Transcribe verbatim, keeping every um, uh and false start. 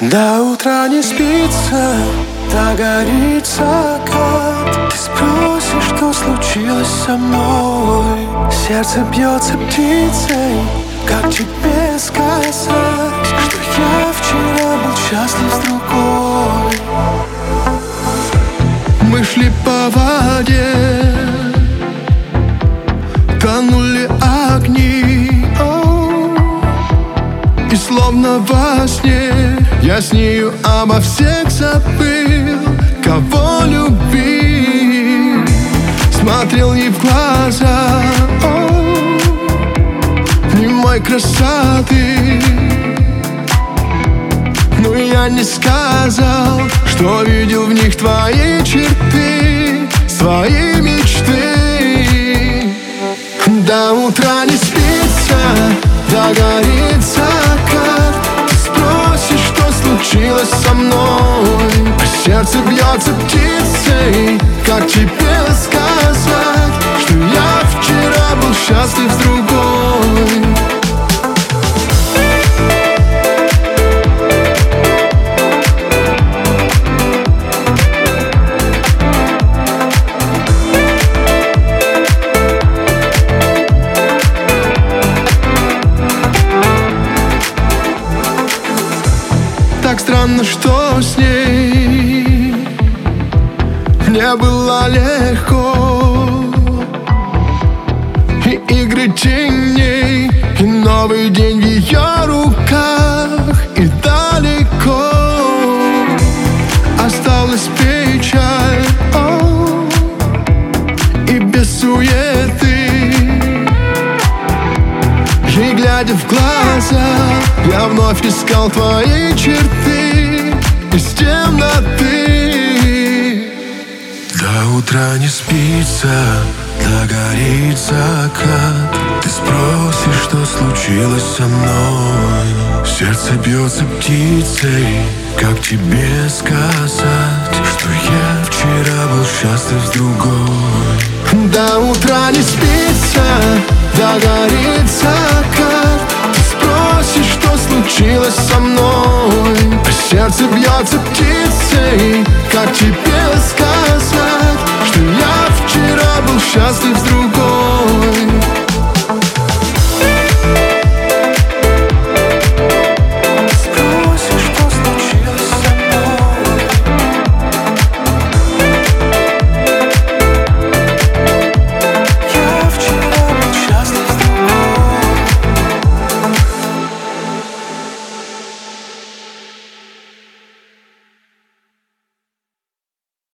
До утра не спится, догорит закат. Ты спросишь, что случилось со мной. Сердце бьется птицей, как тебе сказать, что я вчера был счастлив с другой. Мы шли по воде, тонули огни, о, и словно во сне я с нею обо всех забыл, кого любил. Смотрел ей в глаза, о, немой красоты, но я не сказал, что видел в них твои черты, свои мечты. До утра не спится, догорит закат. Ты спросишь, что случилось со мной. А сердце бьется птицей, как тебе сказать, что я вчера был счастлив с другой. Так странно, что с ней мне было легко. И игры теней, и новый день в ее руках. И далеко осталась печаль, о, и без суеты. И глядя в глаза, я вновь искал твои черты из темноты. До утра не спится, догорит закат. Ты спросишь, что случилось со мной. Сердце бьется птицей, как тебе сказать, что я вчера был счастлив с другой. До утра не спится, догорит закат. Ты спросишь, что случилось со мной. А сердце бьется птицей, как тебе сказать, что я вчера был счастлив с другой.